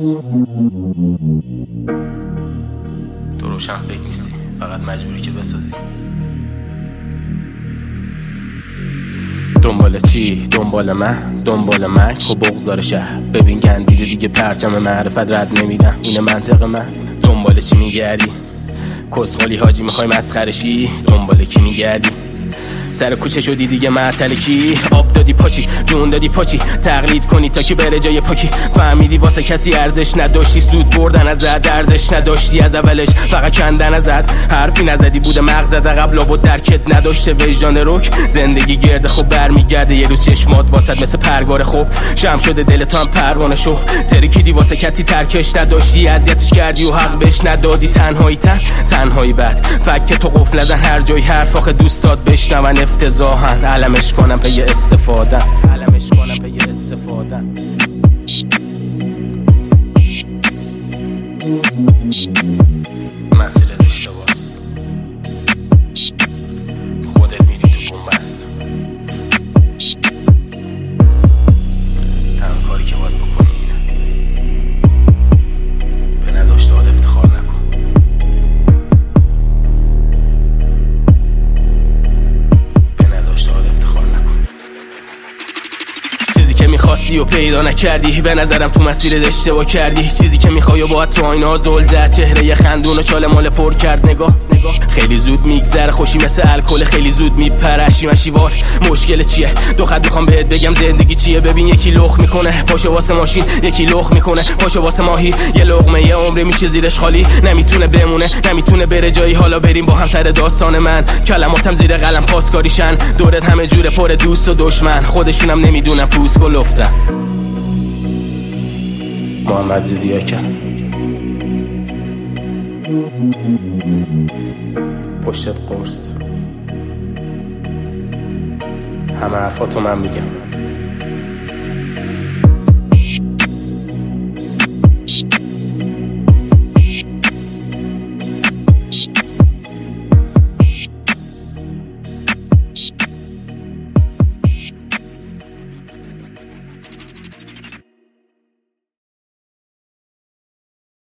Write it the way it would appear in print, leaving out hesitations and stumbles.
تو روشن فکر نیستی، فقط مجبوری که بسازی. دنبال چی؟ دنبال من؟ دنبال مرگ؟ خب بغضار شهر ببین گندیده دیگه، پرچم معرفت رد نمیدم، اینه منطق من. دنبال چی میگردی؟ کسخالی حاجی میخوای مسخرشی؟ دنبال کی میگردی؟ سر کوچه شدی دیگه معطل کی؟ آب دادی پاچی، جون دادی پاچی، تقلید کنی تا که بره جای پاکی. فهمیدی واسه کسی ارزش نداشتی، سود بردن ازت ارزش نداشتی، از اولش فقط کندن ازت، حرفی نزدی بوده مغزت عقب لابد درکت نداشته وجدان رک. زندگی گرده خب برمیگرده، یه روز چشمات واسط مثل پرگار خوب شم شده، دلت هم پروانه شو. ترکیدی واسه کسی ترکش نداشتی، اذیتش کردی و حق بهش ندادی. تنهایی بد فکر تو قفل نزن، هر جای حرف آخه دوستات بشنون افتضاحن. علمش کنم پی استفاده، مسیرت اشتباست، خودت میری تو بنبست. تنها کاری که باید بکنی اینه، به نداشته حال افتخار نکن. چیزی که میخواستی و پیدا نکردی، به نظرم تو مسیرت اشتباه کردی. چیزی که میخوای و باید تو آینه زل زد، چهره ی خندون و چال مال پر کرد. نگاه خیلی زود میگذره، خوشی مثل الکل خیلی زود میپره. شیوار مشکل چیه؟ دو خط میخوام بهت بگم زندگی چیه. ببین یکی لخ میکنه پاشو واسه ماشین، یکی لخ میکنه پاشو واسه ماهی. یه لقمه یه عمره میشه زیرش خالی، نمیتونه بمونه نمیتونه بره جایی. حالا بریم با هم سر داستان من، کلماتم زیر قلم پاسکاریشن. دورت همه جوره پر دوست و دشمن، خودشونم نمیدونن پوست گلفتن. محمد زودیاکم پشتت قرص، همه حرفاتو من میگم.